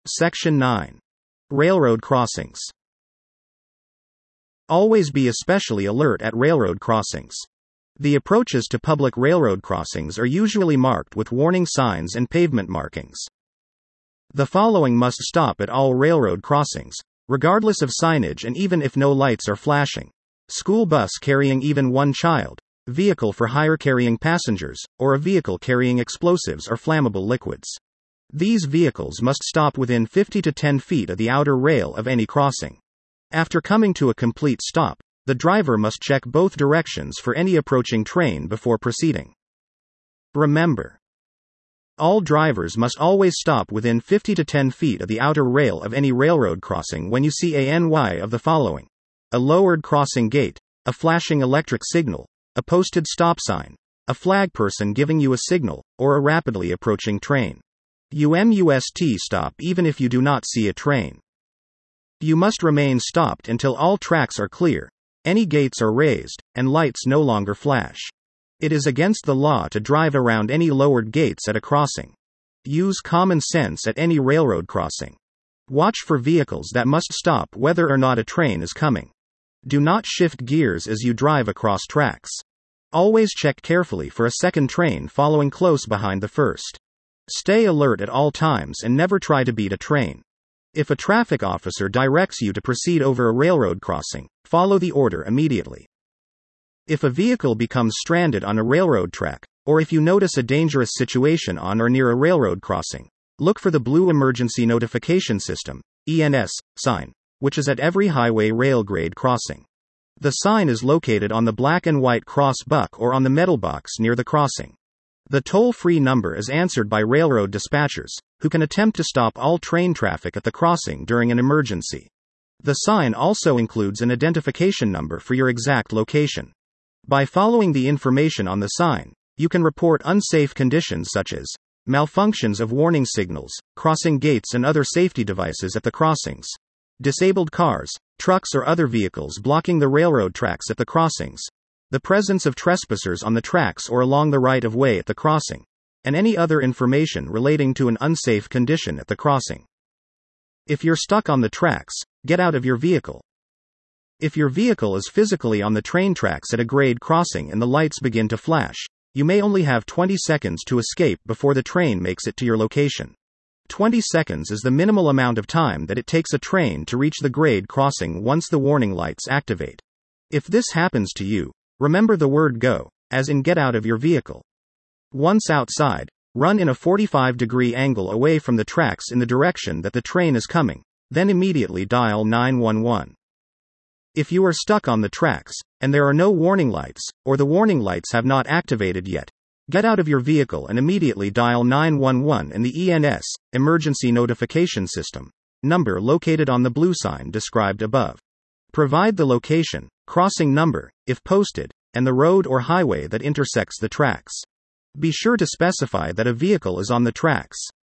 Section 9. Railroad crossings. Always be especially alert at railroad crossings. The approaches to public railroad crossings are usually marked with warning signs and pavement markings. The following must stop at all railroad crossings, regardless of signage and even if no lights are flashing: school bus carrying even one child, vehicle for hire carrying passengers, or a vehicle carrying explosives or flammable liquids. These vehicles must stop within 50 to 10 feet of the outer rail of any crossing. After coming to a complete stop, the driver must check both directions for any approaching train before proceeding. Remember, all drivers must always stop within 50 to 10 feet of the outer rail of any railroad crossing when you see any of the following: a lowered crossing gate, a flashing electric signal, a posted stop sign, a flag person giving you a signal, or a rapidly approaching train. You must stop even if you do not see a train. You must remain stopped until all tracks are clear, any gates are raised, and lights no longer flash. It is against the law to drive around any lowered gates at a crossing. Use common sense at any railroad crossing. Watch for vehicles that must stop whether or not a train is coming. Do not shift gears as you drive across tracks. Always check carefully for a second train following close behind the first. Stay alert at all times and never try to beat a train. If a traffic officer directs you to proceed over a railroad crossing, follow the order immediately. If a vehicle becomes stranded on a railroad track, or if you notice a dangerous situation on or near a railroad crossing, look for the blue Emergency Notification System (ENS) sign, which is at every highway rail grade crossing. The sign is located on the black and white cross buck or on the metal box near the crossing. The toll-free number is answered by railroad dispatchers, who can attempt to stop all train traffic at the crossing during an emergency. The sign also includes an identification number for your exact location. By following the information on the sign, you can report unsafe conditions such as malfunctions of warning signals, crossing gates and other safety devices at the crossings, disabled cars, trucks or other vehicles blocking the railroad tracks at the crossings, the presence of trespassers on the tracks or along the right-of-way at the crossing, and any other information relating to an unsafe condition at the crossing. If you're stuck on the tracks, get out of your vehicle. If your vehicle is physically on the train tracks at a grade crossing and the lights begin to flash, you may only have 20 seconds to escape before the train makes it to your location. 20 seconds is the minimal amount of time that it takes a train to reach the grade crossing once the warning lights activate. If this happens to you, remember the word go, as in get out of your vehicle. Once outside, run in a 45-degree angle away from the tracks in the direction that the train is coming, then immediately dial 911. If you are stuck on the tracks, and there are no warning lights, or the warning lights have not activated yet, get out of your vehicle and immediately dial 911 and the ENS, Emergency Notification System, number located on the blue sign described above. Provide the location, crossing number, if posted, and the road or highway that intersects the tracks. Be sure to specify that a vehicle is on the tracks.